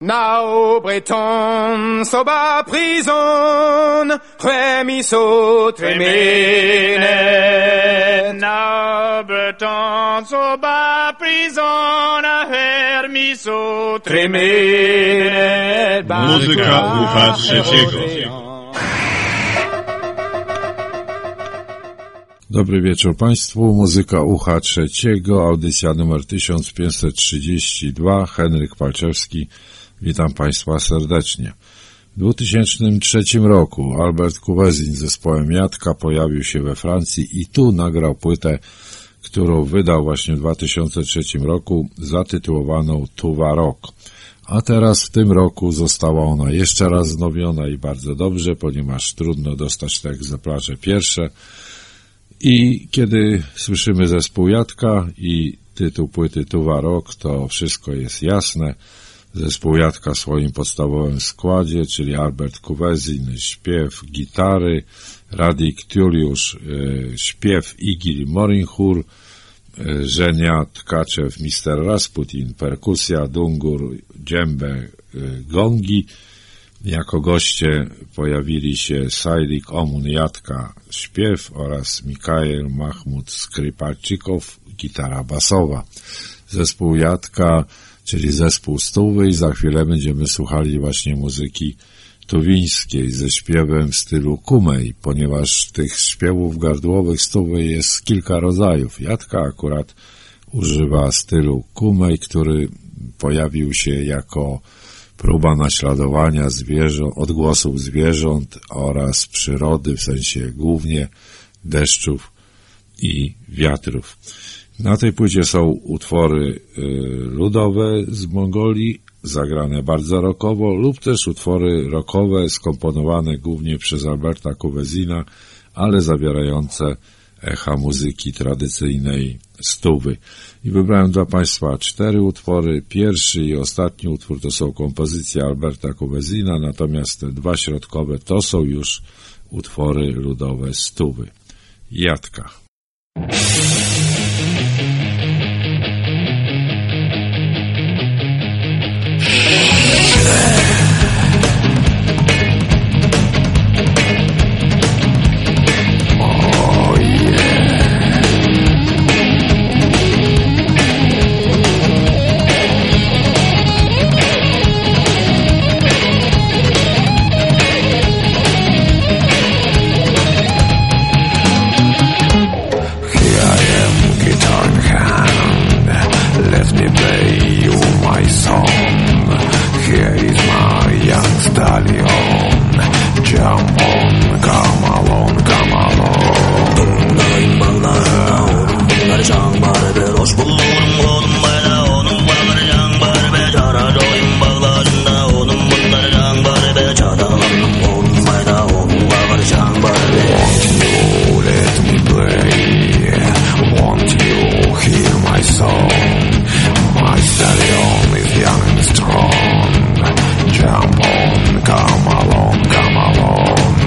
Now Breton soba prison, remiso tremene. Now Breton soba prison, remiso tremene. Muzyka ucha trzeciego. Dobry wieczór Państwu, muzyka ucha trzeciego, audycja numer 1532, Henryk Palczewski. Witam Państwa serdecznie. W 2003 roku Albert Kuwezin z zespołem Jadka pojawił się we Francji i tu nagrał płytę, którą wydał właśnie w 2003 roku, zatytułowaną Tu va rock. A teraz w tym roku została ona jeszcze raz wznowiona i bardzo dobrze, ponieważ trudno dostać te egzemplarze pierwsze. I kiedy słyszymy zespół Jadka i tytuł płyty Tu va rock, to wszystko jest jasne. Zespół Jadka w swoim podstawowym składzie, czyli Albert Kuwezin, śpiew, gitary, Radik Tuliusz, śpiew, Igil Morinchur, Żenia Tkaczew, Mr. Rasputin, perkusja, dungur, dżembe, gongi. Jako goście pojawili się Sajlik Omun Jadka, śpiew oraz Mikael Mahmud Skrypalczykow, gitara basowa. Zespół Jadka, czyli zespół Stówy, i za chwilę będziemy słuchali właśnie muzyki tuwińskiej ze śpiewem w stylu kumej, ponieważ tych śpiewów gardłowych Stówy jest kilka rodzajów. Jadka akurat używa stylu kumej, który pojawił się jako próba naśladowania odgłosów zwierząt oraz przyrody, w sensie głównie deszczów i wiatrów. Na tej płycie są utwory ludowe z Mongolii, zagrane bardzo rockowo, lub też utwory rockowe skomponowane głównie przez Alberta Kuwezina, ale zawierające echa muzyki tradycyjnej Stówy. I wybrałem dla Państwa 4 utwory. Pierwszy i ostatni utwór to są kompozycje Alberta Kuwezina, natomiast te 2 środkowe to są już utwory ludowe Stówy. Jadka. Come along.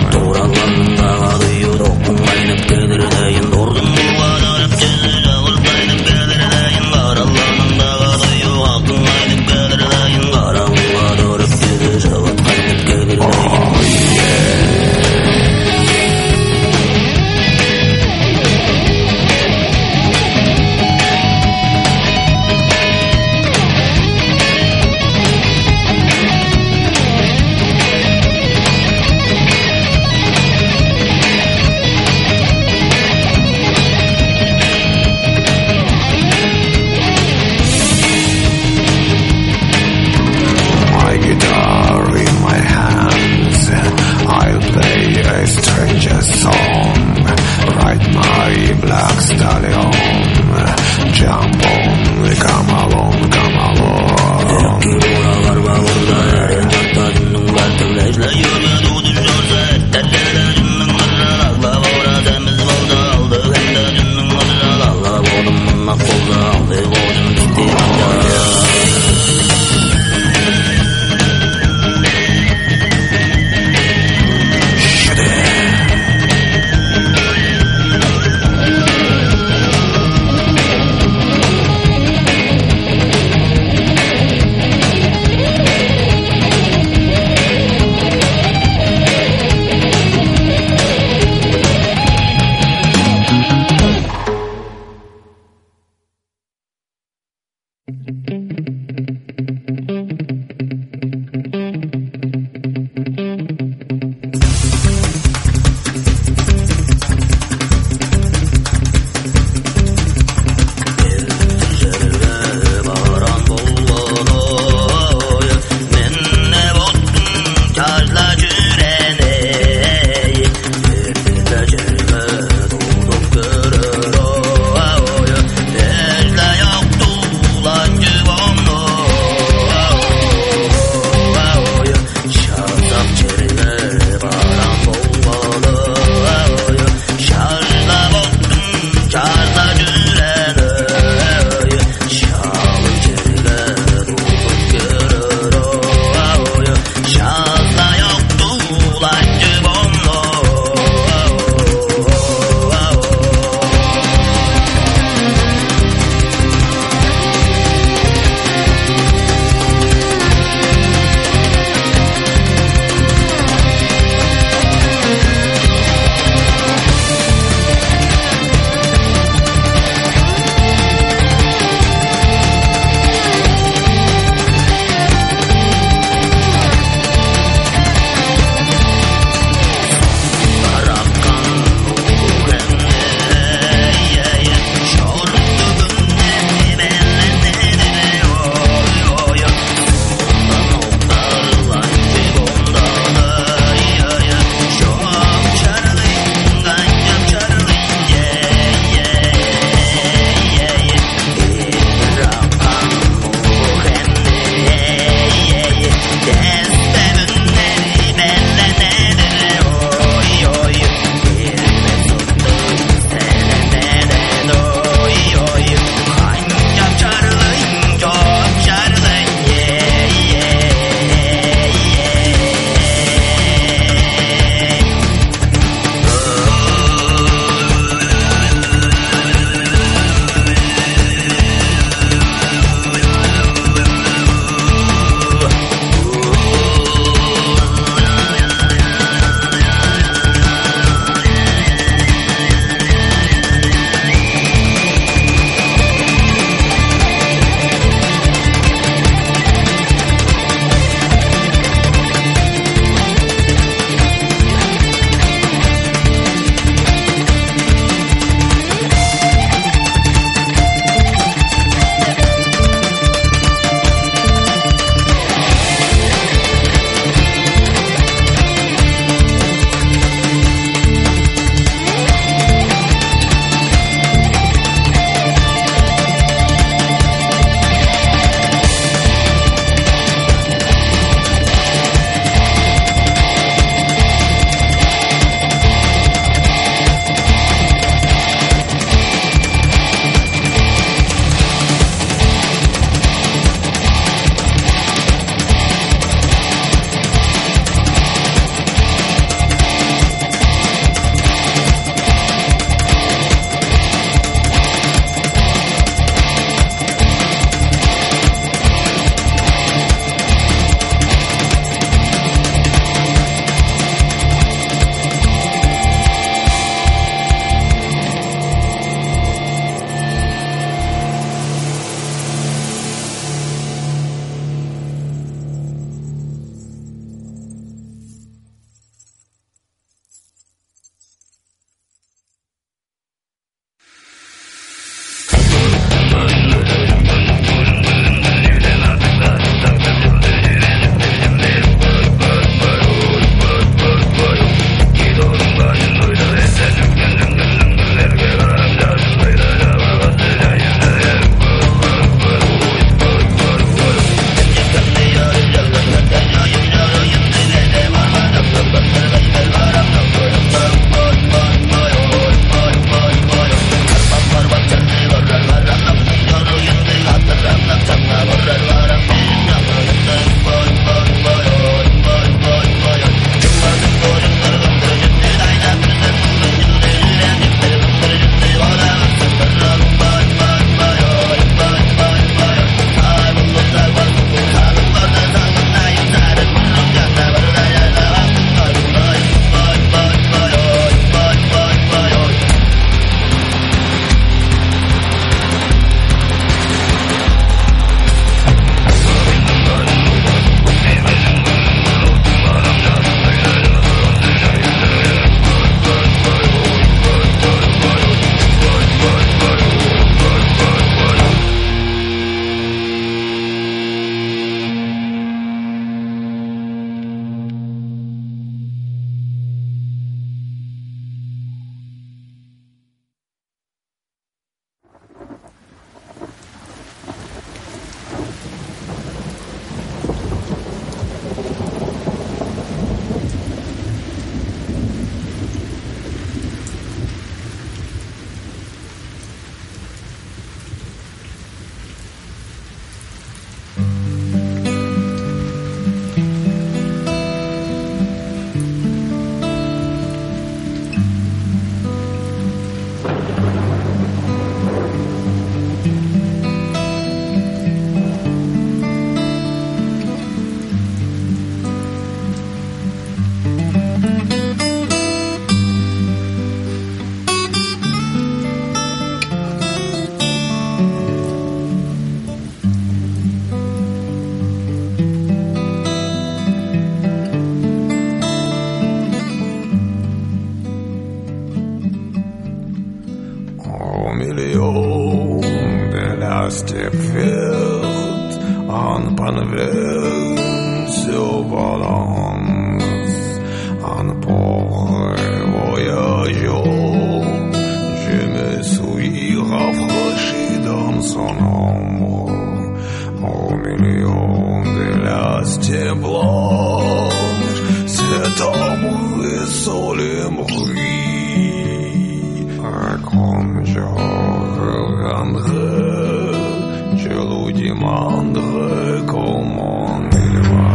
balance en pauvre voyageur. Je me suis rafraîchi dans son ombre au milieu de l'astie blanche. Cet ombre est seul et bruit. Et comme je reviendrai, je lui demanderai comment il va.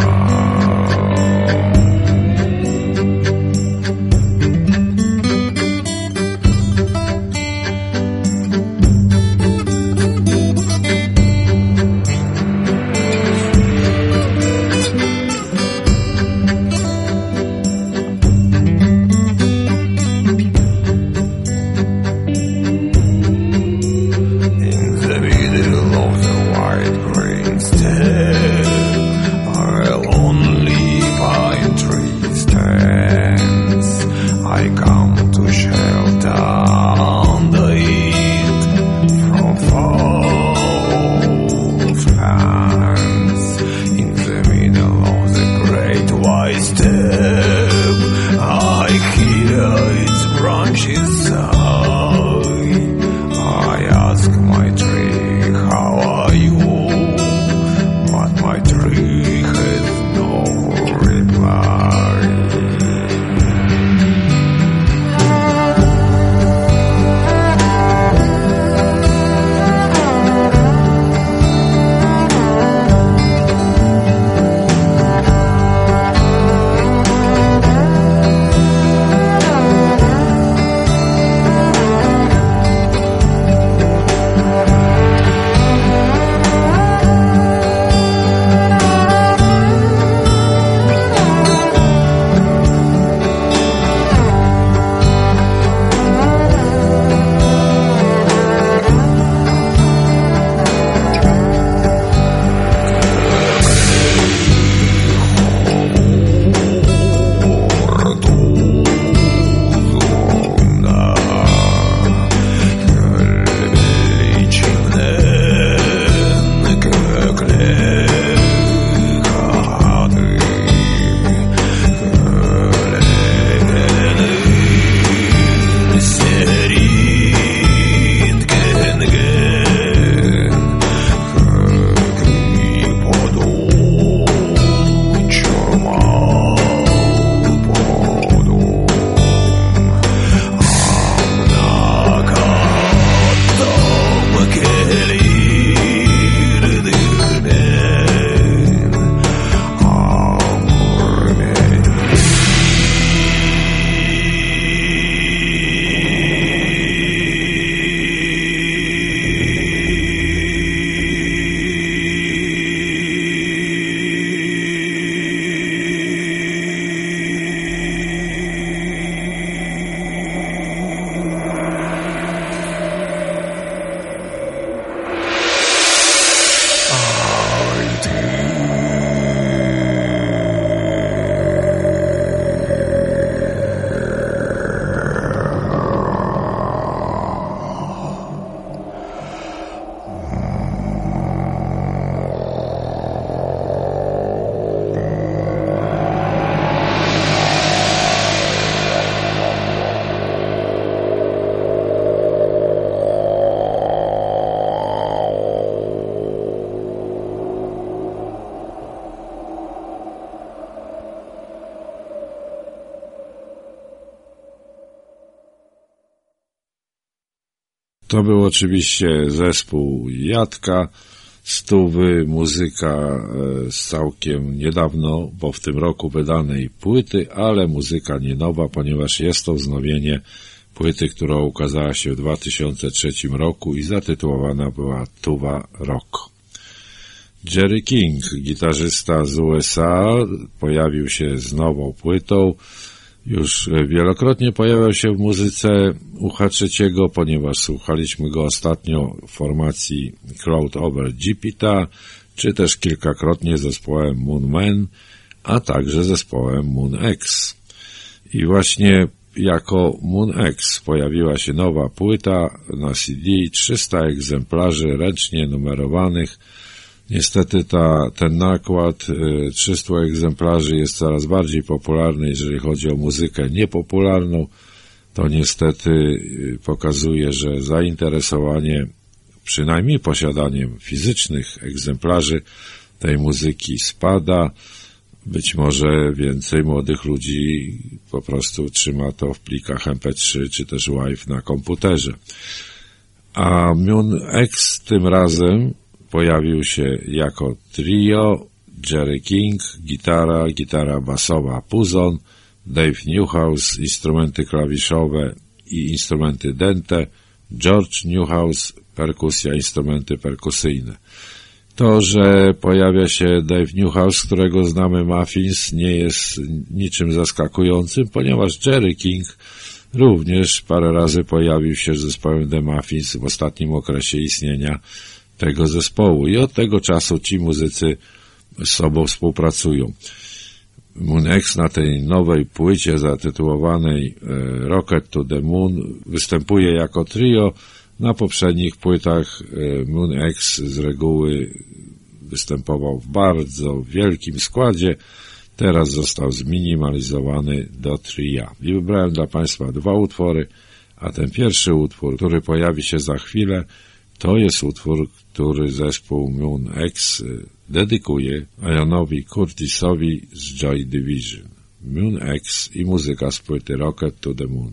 To był oczywiście zespół Jadka, Stówy, muzyka z całkiem niedawno, bo w tym roku wydanej płyty, ale muzyka nie nowa, ponieważ jest to wznowienie płyty, która ukazała się w 2003 roku i zatytułowana była Tuba Rock. Jerry King, gitarzysta z USA, pojawił się z nową płytą. Już wielokrotnie pojawiał się w muzyce UH3, ponieważ słuchaliśmy go ostatnio w formacji Crowd Over Jupiter, czy też kilkakrotnie zespołem Moon Man, a także zespołem Moon X. I właśnie jako Moon X pojawiła się nowa płyta na CD, 300 egzemplarzy ręcznie numerowanych, Niestety ten nakład 300 egzemplarzy jest coraz bardziej popularny, jeżeli chodzi o muzykę niepopularną. To niestety pokazuje, że zainteresowanie przynajmniej posiadaniem fizycznych egzemplarzy tej muzyki spada. Być może więcej młodych ludzi po prostu trzyma to w plikach MP3 czy też WAV na komputerze. A Moon X tym razem pojawił się jako trio: Jerry King, gitara basowa Puzon, Dave Newhouse, instrumenty klawiszowe i instrumenty dęte, George Newhouse, perkusja, instrumenty perkusyjne. To, że pojawia się Dave Newhouse, którego znamy Muffins, nie jest niczym zaskakującym, ponieważ Jerry King również parę razy pojawił się z zespołem The Muffins w ostatnim okresie istnienia tego zespołu i od tego czasu ci muzycy z sobą współpracują. Moon X na tej nowej płycie zatytułowanej Rocket to the Moon występuje jako trio. Na poprzednich płytach Moon X z reguły występował w bardzo wielkim składzie, teraz został zminimalizowany do tria. I wybrałem dla Państwa 2 utwory, a ten pierwszy utwór, który pojawi się za chwilę, to jest utwór, który zespół Moon X dedykuje Ianowi Curtisowi z Joy Division. Moon X i muzyka z płyty Rocket to the Moon.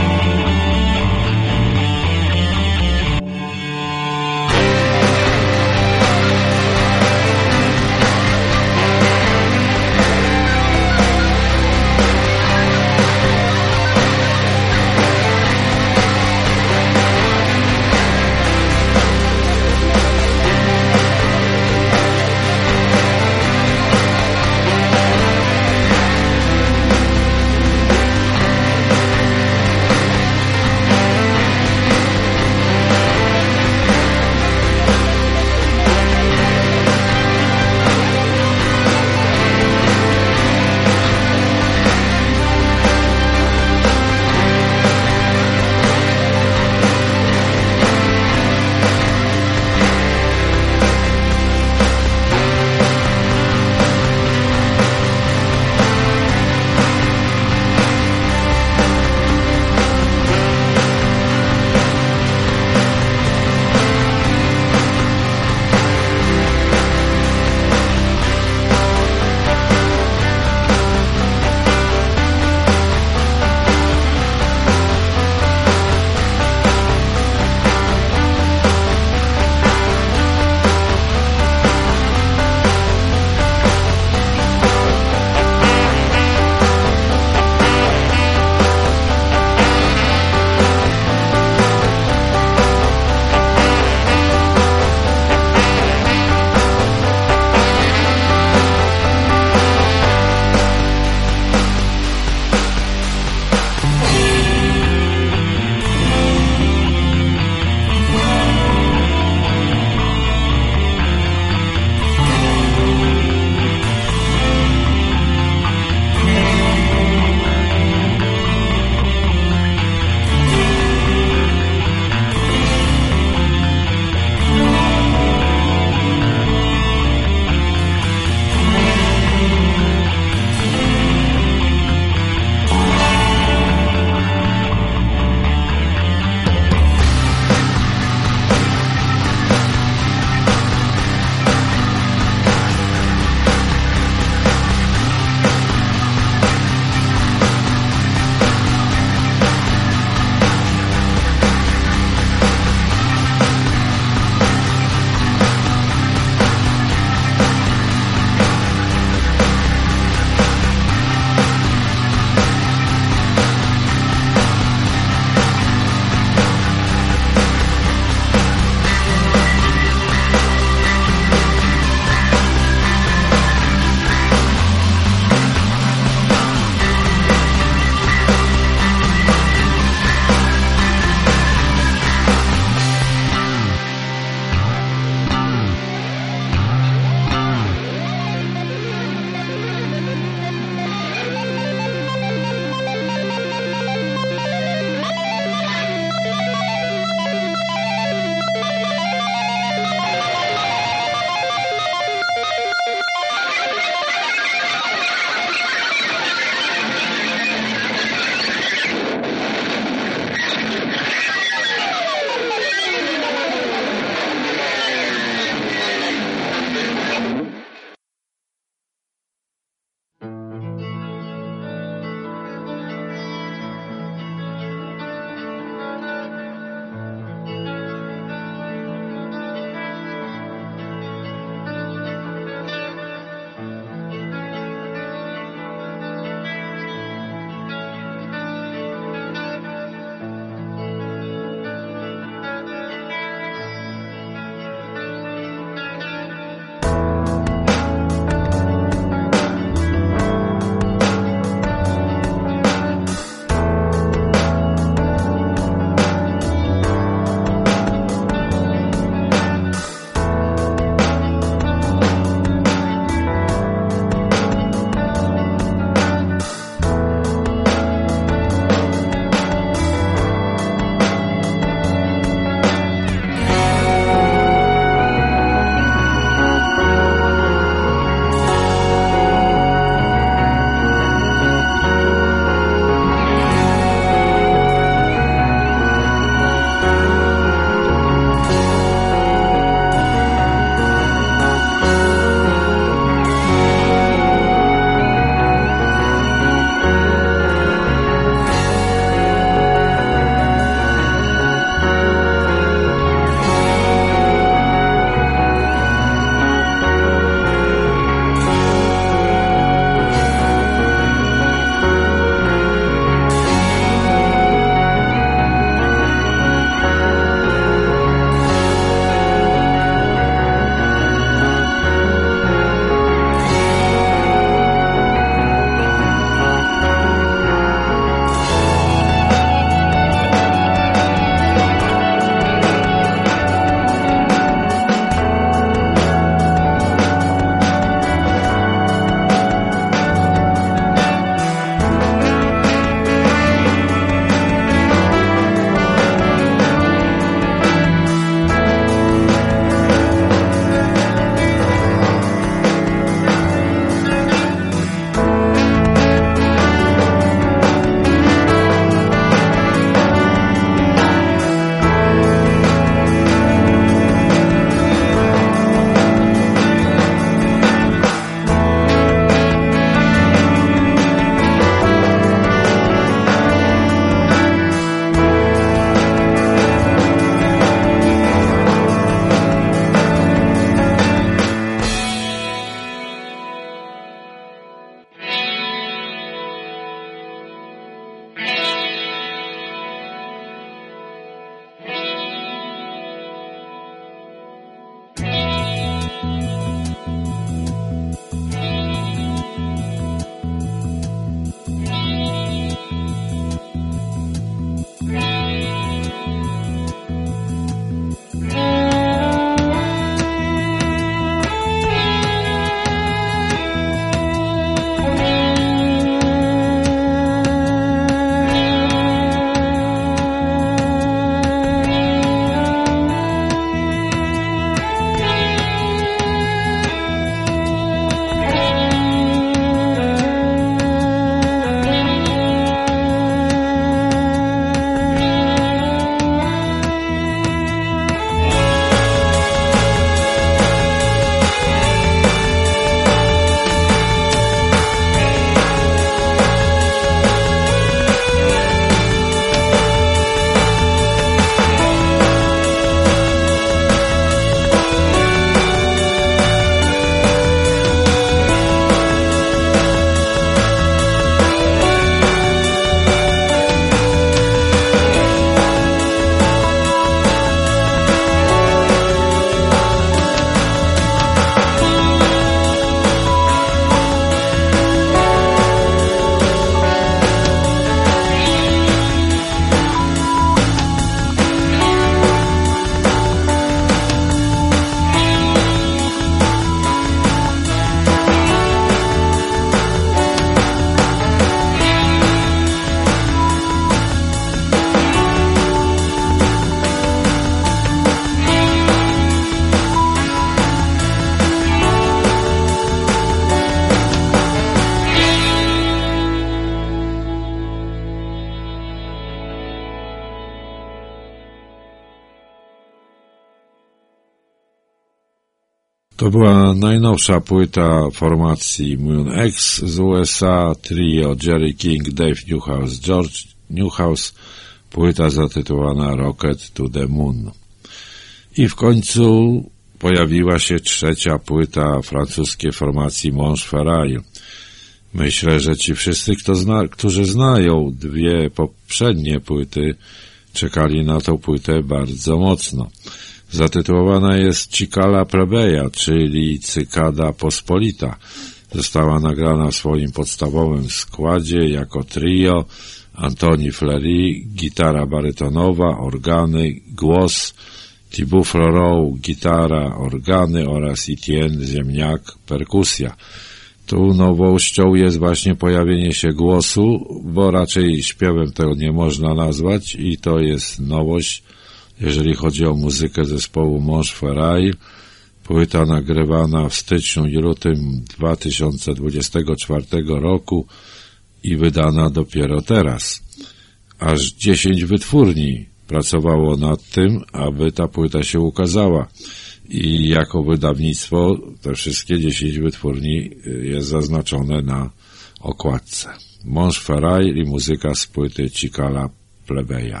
To była najnowsza płyta formacji Moon X z USA, trio Jerry King, Dave Newhouse, George Newhouse, płyta zatytułowana Rocket to the Moon. I w końcu pojawiła się trzecia płyta francuskiej formacji Mange Ferraille. Myślę, że ci wszyscy, którzy znają dwie poprzednie płyty, czekali na tą płytę bardzo mocno. Zatytułowana jest Cicala Plebeja, czyli Cykada Pospolita. Została nagrana w swoim podstawowym składzie jako trio: Antoni Fleury, gitara barytonowa, organy, głos, Thibaut Floraux, gitara, organy oraz Etienne Ziemniak, perkusja. Tu nowością jest właśnie pojawienie się głosu, bo raczej śpiewem tego nie można nazwać i to jest nowość, jeżeli chodzi o muzykę zespołu Mange Ferraille. Płyta nagrywana w styczniu i lutym 2024 roku i wydana dopiero teraz. Aż 10 wytwórni pracowało nad tym, aby ta płyta się ukazała. I jako wydawnictwo te wszystkie 10 wytwórni jest zaznaczone na okładce. Mange Ferraille i muzyka z płyty Cicala Plebeja.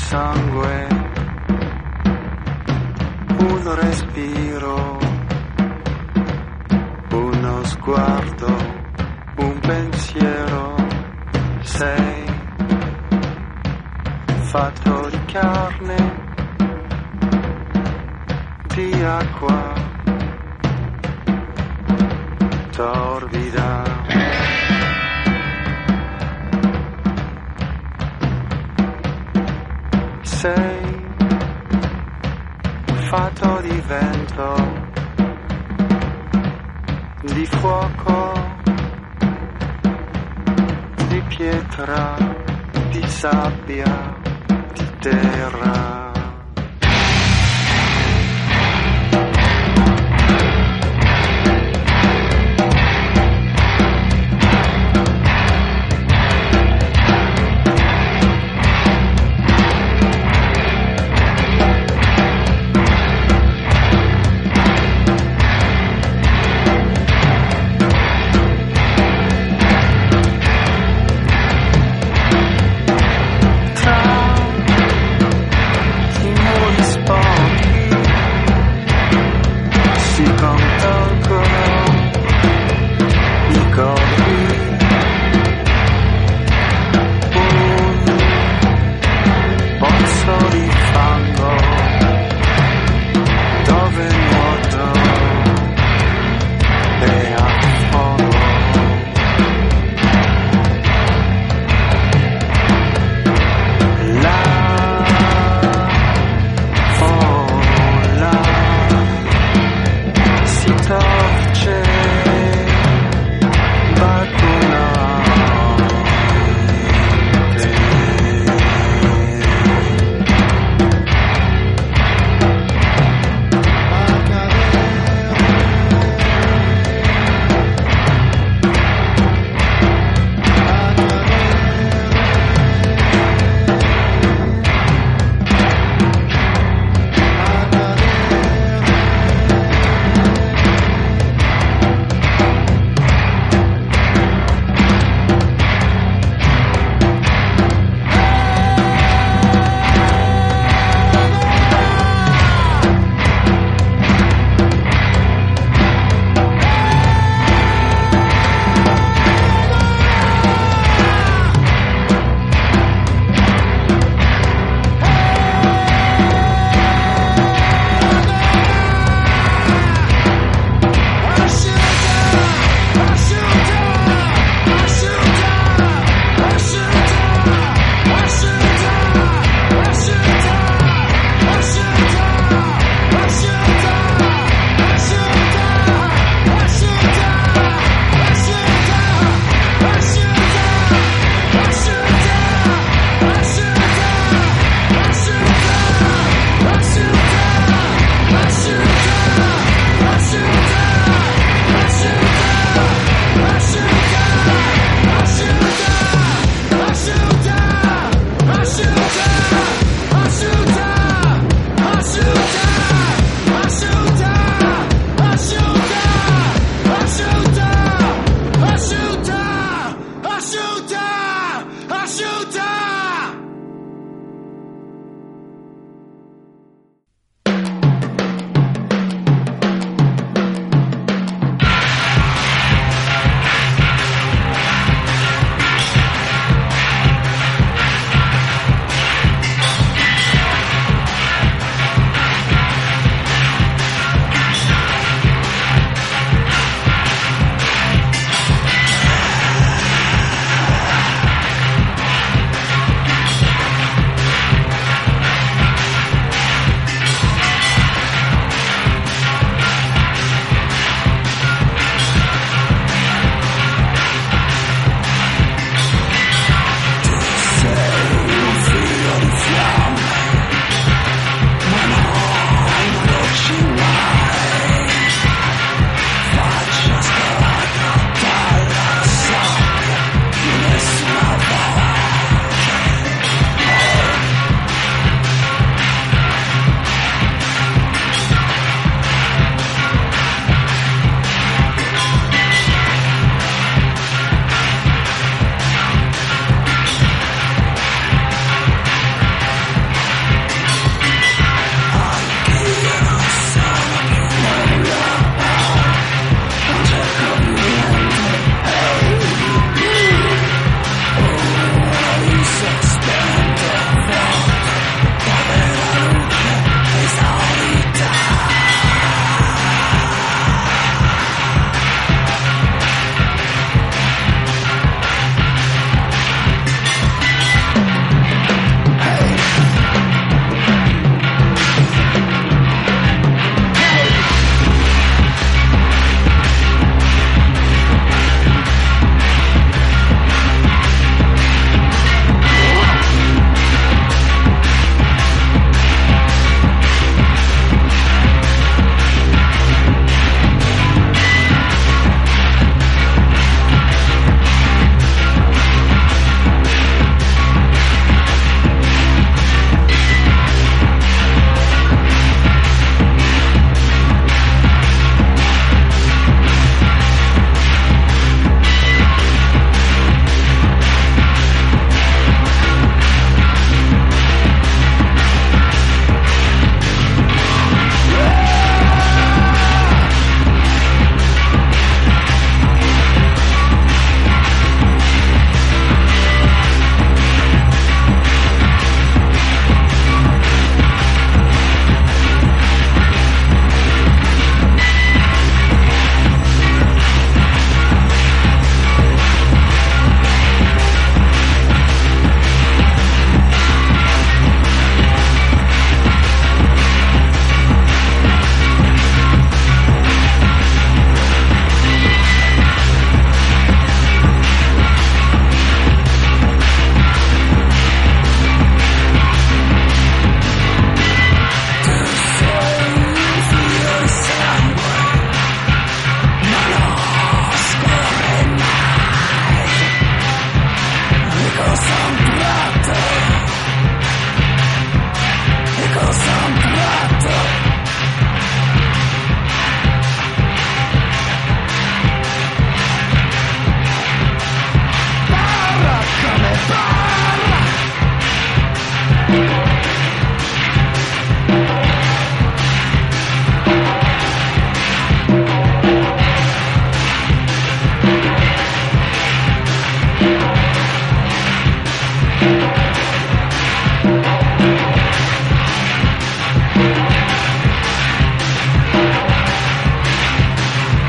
sangue, un respiro, uno sguardo, un pensiero. Sei fatto di carne, di acqua torbida. Sei fatto di vento, di fuoco, di pietra, di sabbia, di terra. Si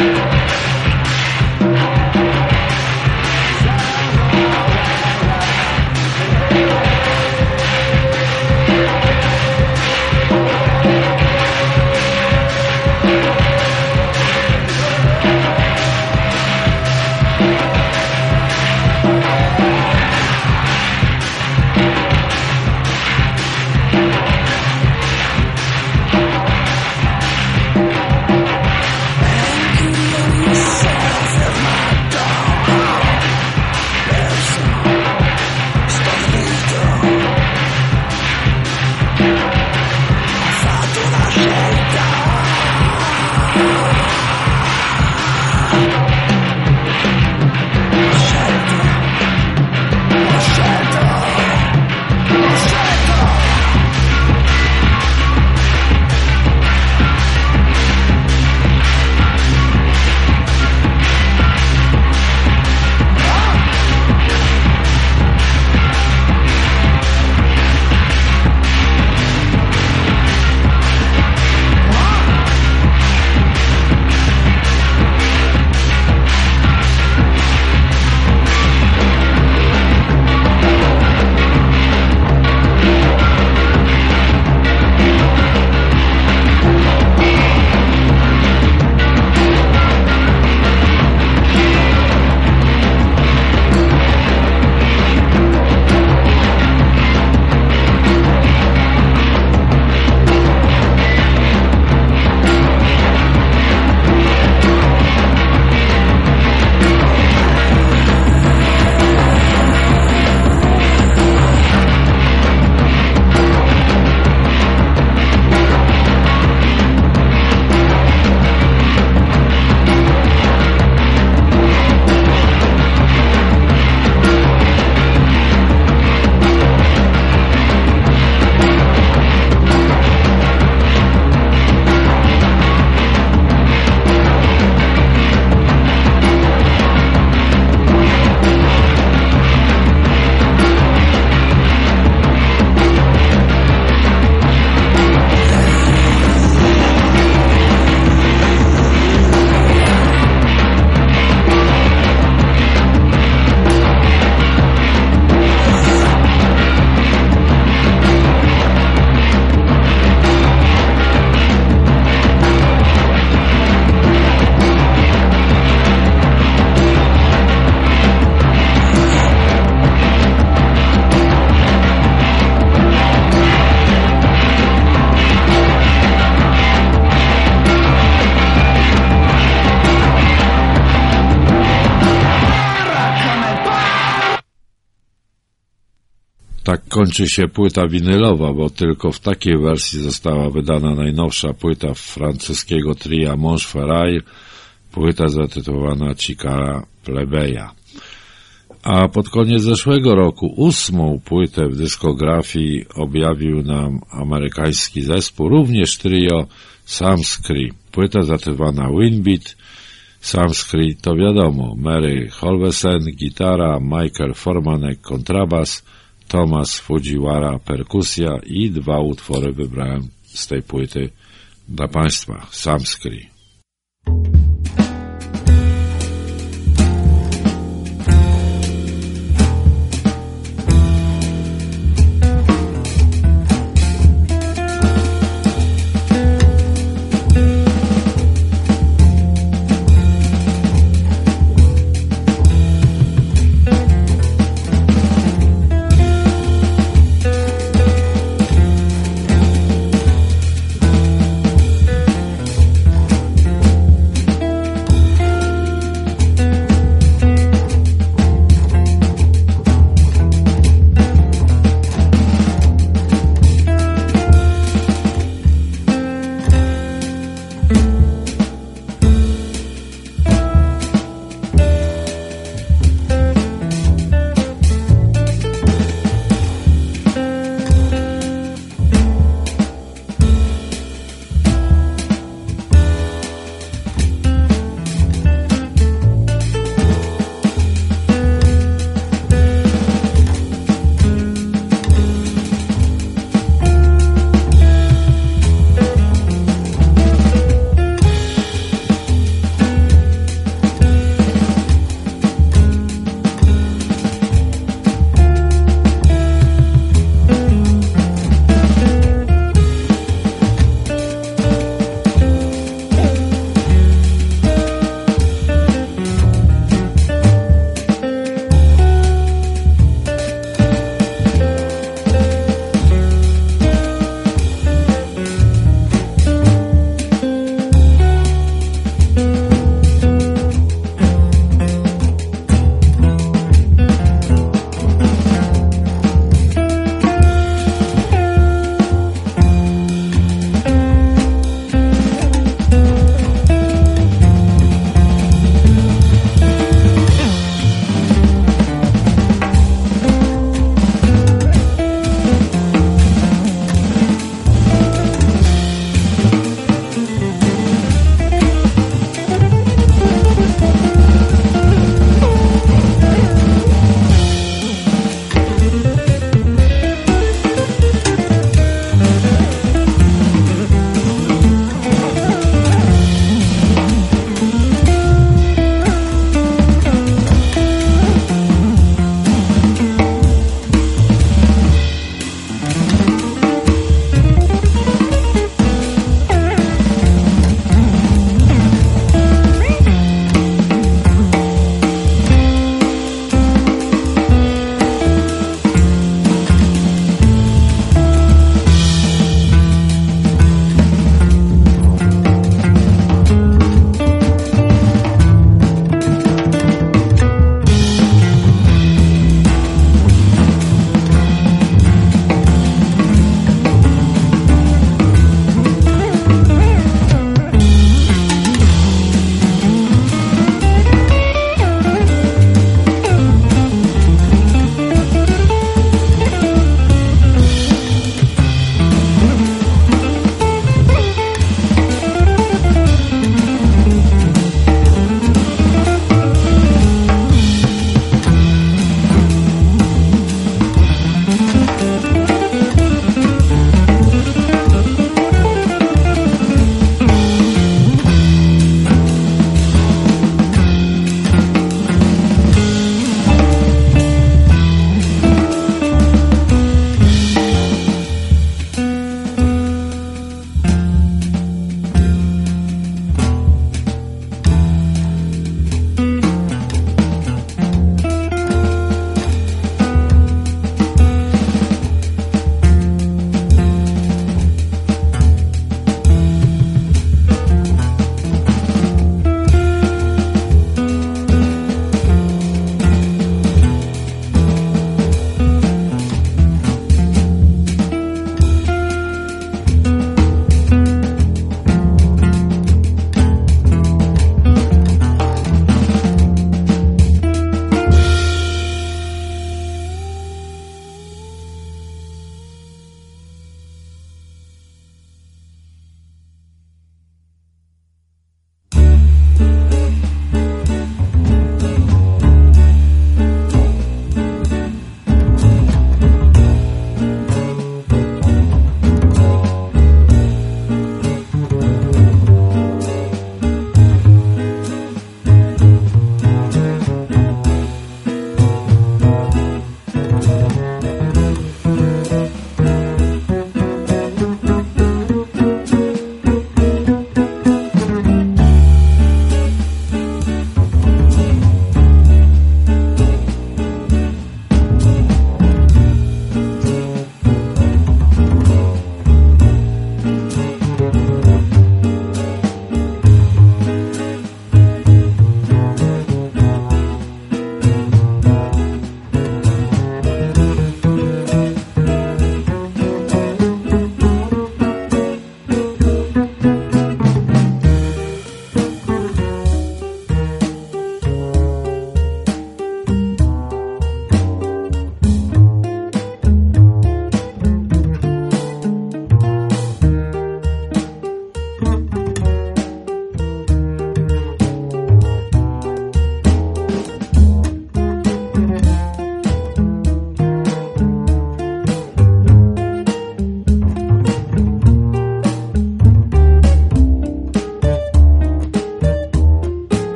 Tak kończy się płyta winylowa, bo tylko w takiej wersji została wydana najnowsza płyta francuskiego tria Montferrail, płyta zatytułowana Cicara Plebeja. A pod koniec zeszłego roku 8. płytę w dyskografii objawił nam amerykański zespół, również trio Samskri. Płyta zatytułowana Winbeat. Samskri to wiadomo, Mary Holvesen gitara, Michael Formanek kontrabas, Thomas Fujiwara perkusja i 2 utwory wybrałem z tej płyty dla Państwa. Samskri.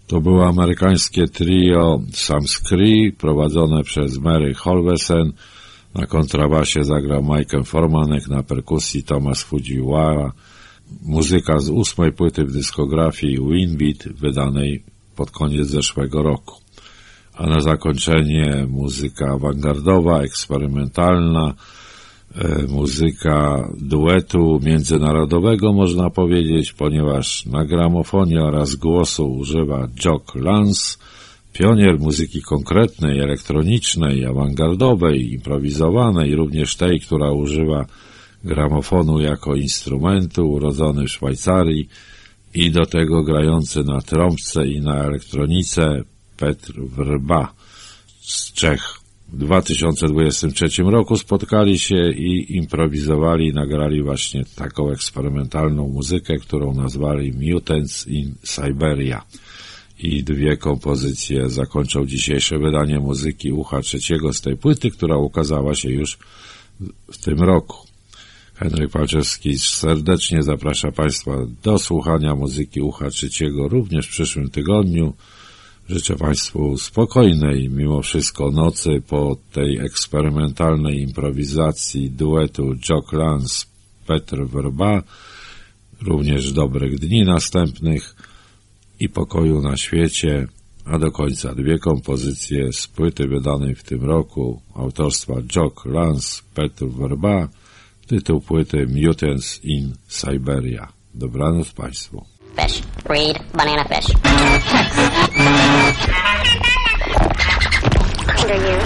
To było amerykańskie trio Samskri, prowadzone przez Mary Holvesen. Na kontrabasie zagrał Michael Formanek, na perkusji Thomas Fujiwara. Muzyka z 8. płyty w dyskografii Winbeat, wydanej pod koniec zeszłego roku. A na zakończenie muzyka awangardowa, eksperymentalna, muzyka duetu międzynarodowego, można powiedzieć, ponieważ na gramofonie oraz głosu używa Jock Lance, pionier muzyki konkretnej, elektronicznej, awangardowej, improwizowanej, również tej, która używa gramofonu jako instrumentu, urodzony w Szwajcarii i do tego grający na trąbce i na elektronice Petr Vrba z Czech. W 2023 roku spotkali się i improwizowali, nagrali właśnie taką eksperymentalną muzykę, którą nazwali Mutants in Siberia. I 2 kompozycje zakończą dzisiejsze wydanie muzyki Ucha Trzeciego z tej płyty, która ukazała się już w tym roku. Henryk Palczewski serdecznie zaprasza Państwa do słuchania muzyki Ucha Trzeciego również w przyszłym tygodniu. Życzę Państwu spokojnej, mimo wszystko, nocy po tej eksperymentalnej improwizacji duetu Jock Lance, Petr Vrba, również dobrych dni następnych i pokoju na świecie, a do końca 2 kompozycje z płyty wydanej w tym roku autorstwa Jock Lance, Petr Vrba, tytuł płyty Mutants in Siberia. Dobranoc Państwu. Fish. Read banana fish. Under you.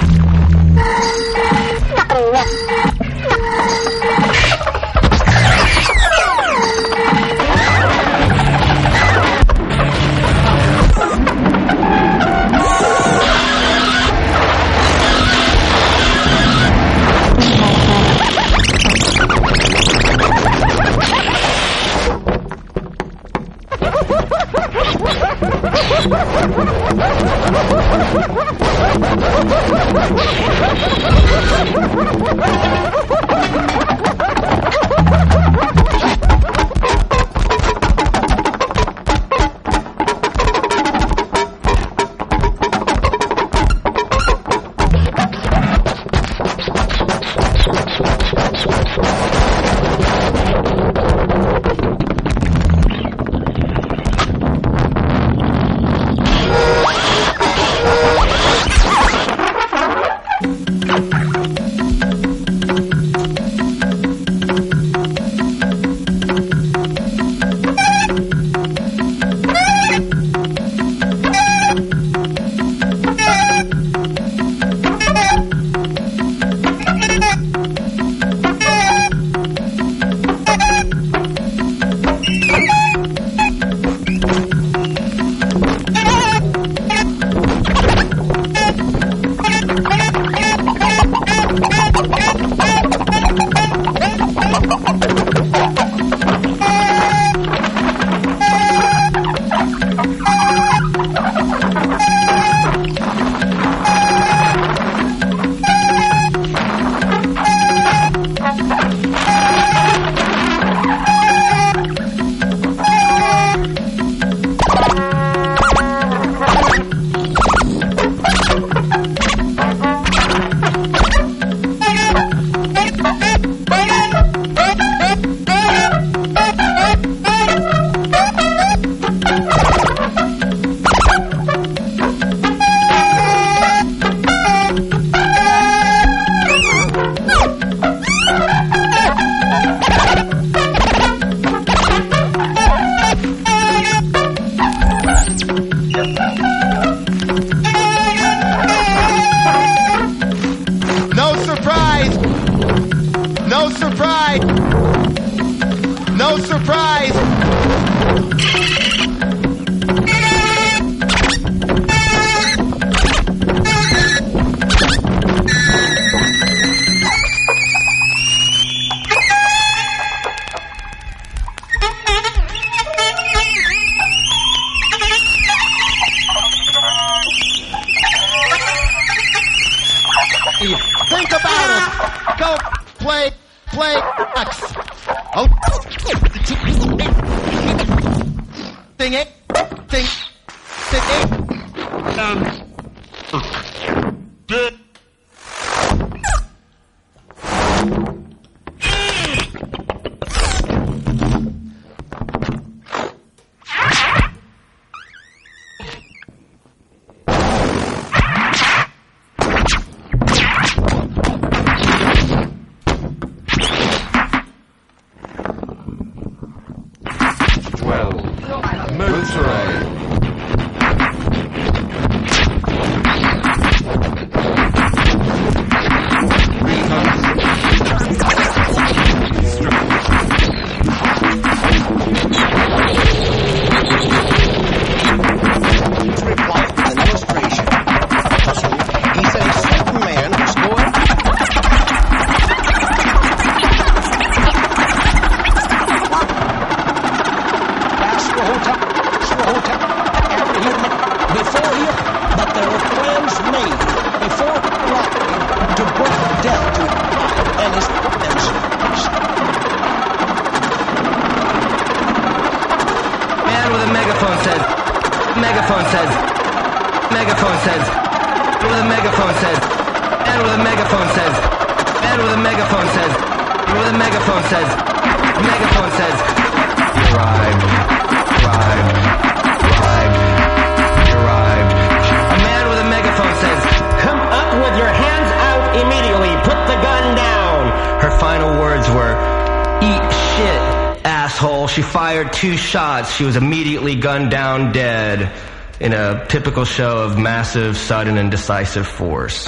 Think about it. Go play X. Oh. Ding it. Ding. Boston 8. She fired 2 shots. She was immediately gunned down dead in a typical show of massive, sudden, and decisive force.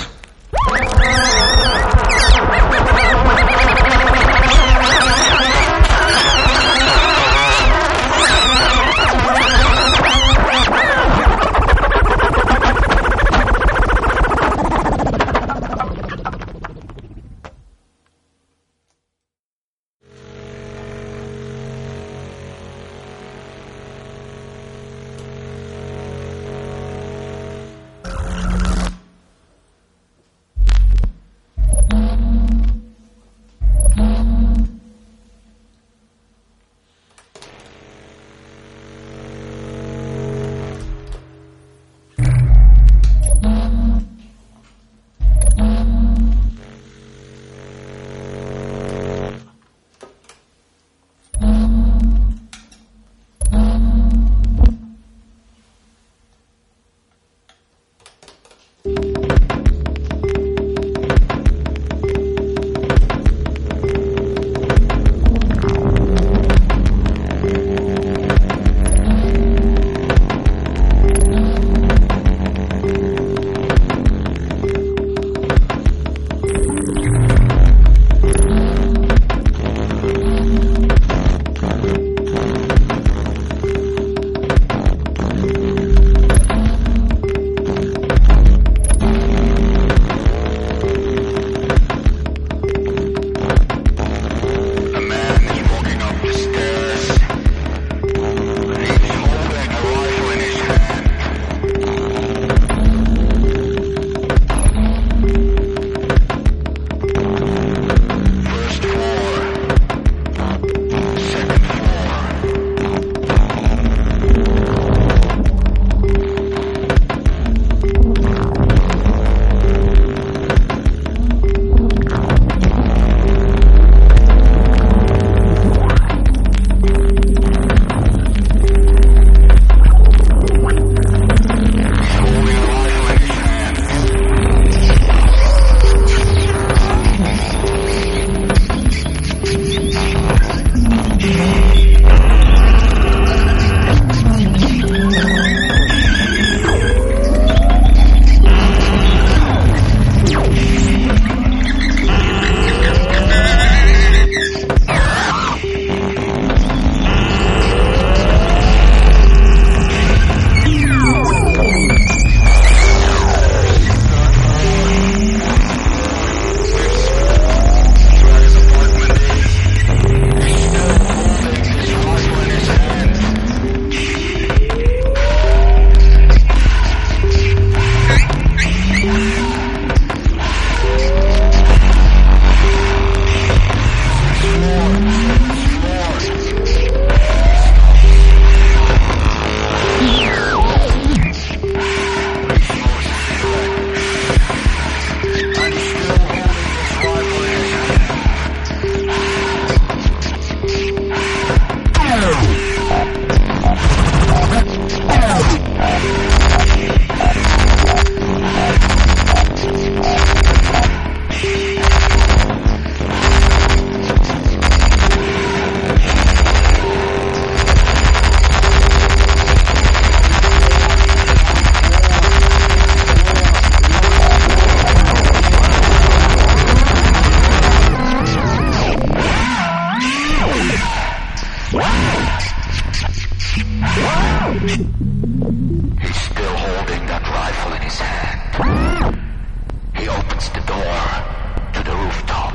He's still holding that rifle in his hand. He opens the door to the rooftop.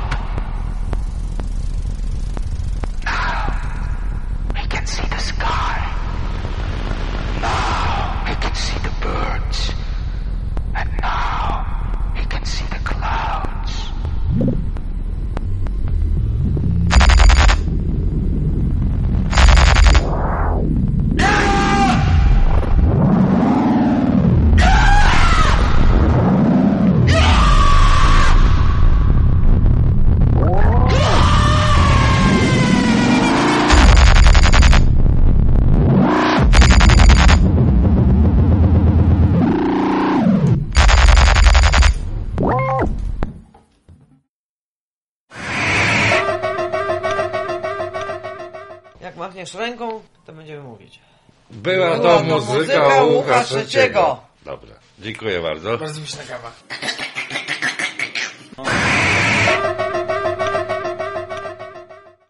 Now, he can see the sky. Now, he can see the birds. And now, he can see the clouds. Jak machniesz ręką, to będziemy mówić. Była to muzyka Łukasz III. Trzeciego. Dobra, dziękuję bardzo. Bardzo mi się nagawa.